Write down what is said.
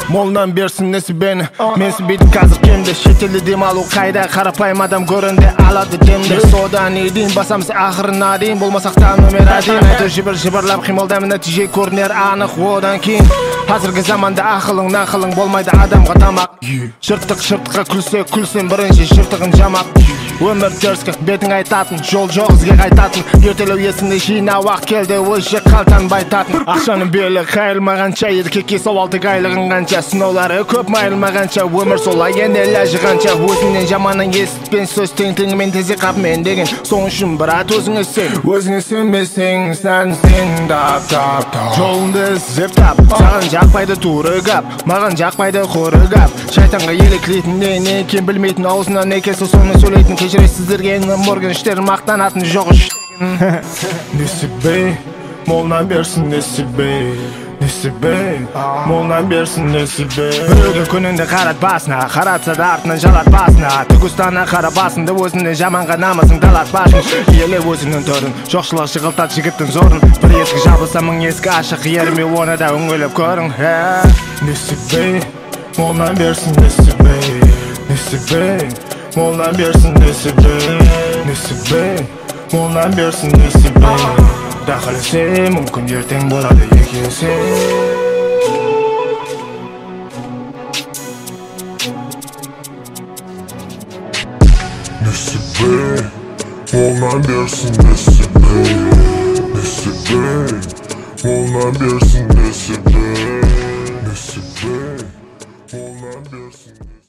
Молынан берсін несібені менсібейді қазір кемде шетелде демалу қайда қарапайым адам көрінді алады демді содан дейін басамыз ақырына дейін болмасақ та номер один әйтеуір жыбырлап қимылдаймын нәтиже көрінер анық одан кейін қазіргі заманда ақылың нақылың болмайды адамға тамақ жыртыққа күлсең бірінші жыртығын жамап өмір теріскақ бетің айтатын жол жоқ ізге қайтатын ертелеу есіңді жина уақыт келді өзше қалтан байтатын ақшаның белі қайырмағанша еркекке сауал тек айлығың қанша сынаулары көп майылмағанша өмір солай енді ләжі қанша өзіңнен жаманын есітпен сөз тең-теңімен тезе қап мен деген соң үшін брат өзіңе сенбесең сәнсең тап жолыңды іздеп тап саған жақпайды туры гап маған жақпайды құры гап шайтанға еліктейтін не екенін білмейтін аузынан не келсе соны сөйлейтін кешіресіздерге моргенштерін мақтанатын жоқ несібе молынан берсін несібе молынан берсін несібе біреуді күнінде қарат басына қаратса да артынан жалат басына түгістана қара басыңды өзіне жаманға намысың талатпасын еле өзіңнің төрін жоқшылық жығылтат жігіттің зорын бір ескі жабылса мың ескі ашық ерме оны да өңгелеп көрің несібе молынан берсін несібе молынан берсін несібе молынан берсін несібе құда қаласа мүмкін ертең болады екі есе несібе молынан берсін несібе молынан берсін несібе молынан берсін